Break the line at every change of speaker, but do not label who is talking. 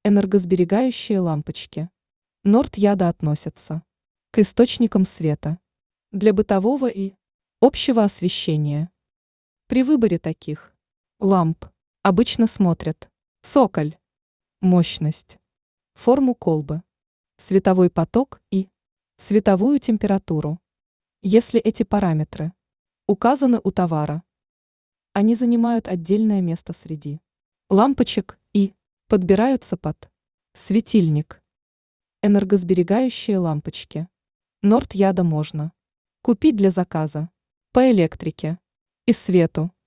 Энергосберегающие лампочки. Норд-Яда относятся к источникам света для бытового и общего освещения. При выборе таких ламп обычно смотрят цоколь, мощность, форму колбы, световой поток и световую температуру. Если эти параметры указаны у товара, они занимают отдельное место среди лампочек и подбираются под светильник. Энергосберегающие лампочки. Норд-Яда можно купить для заказа по электрике и свету.